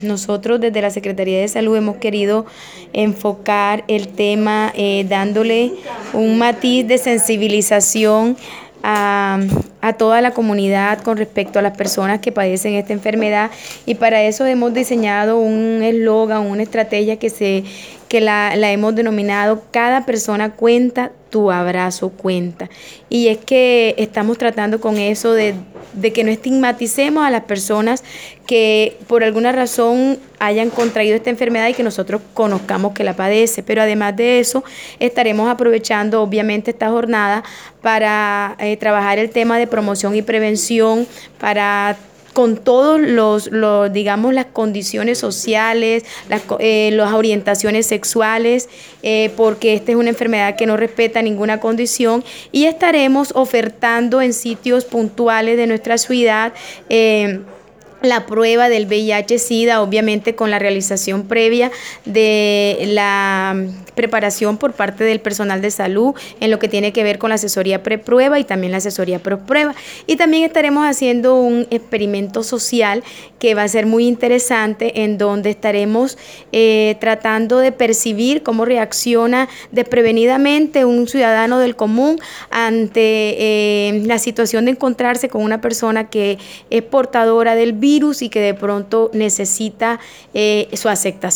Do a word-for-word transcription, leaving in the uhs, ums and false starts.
Nosotros desde la Secretaría de Salud hemos querido enfocar el tema eh, dándole un matiz de sensibilización a, a toda la comunidad con respecto a las personas que padecen esta enfermedad, y para eso hemos diseñado un eslogan, una estrategia que, se, que la, la hemos denominado "Cada persona cuenta, tu abrazo cuenta", y es que estamos tratando con eso de de que no estigmaticemos a las personas que por alguna razón hayan contraído esta enfermedad y que nosotros conozcamos que la padece. Pero además de eso, estaremos aprovechando obviamente esta jornada para eh, trabajar el tema de promoción y prevención, para con todos los, los, digamos, las condiciones sociales, las, eh, las orientaciones sexuales, eh, porque esta es una enfermedad que no respeta ninguna condición, y estaremos ofertando en sitios puntuales de nuestra ciudad eh, la prueba del V I H SIDA, obviamente con la realización previa de la preparación por parte del personal de salud en lo que tiene que ver con la asesoría preprueba y también la asesoría postprueba. Y también estaremos haciendo un experimento social que va a ser muy interesante, en donde estaremos eh, tratando de percibir cómo reacciona desprevenidamente un ciudadano del común ante eh, la situación de encontrarse con una persona que es portadora del virus y que de pronto necesita eh, su aceptación.